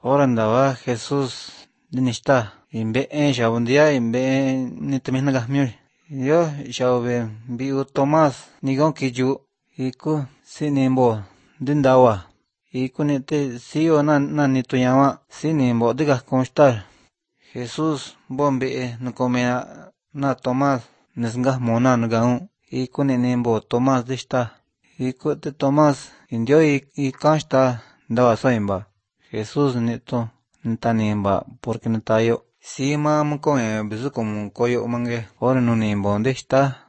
Ora andaba Jesús dinishta imbe'en shabundia imbe'en nitemihnagamir. Yo shabe biu Tomás nigon kiyu iku sinimbo dindawa. Iku nite siyo nani tuyama sinimbo diga constar. Jesús bombe nukomea na Tomás nesga mona ngaun iku nimbo Tomás dishta. Iku te Tomás indio ikansta ndawa soimba. Jesús nito ntanimba porque nitayo. Sima mko bizu como koyo mange ora no nimbo dishta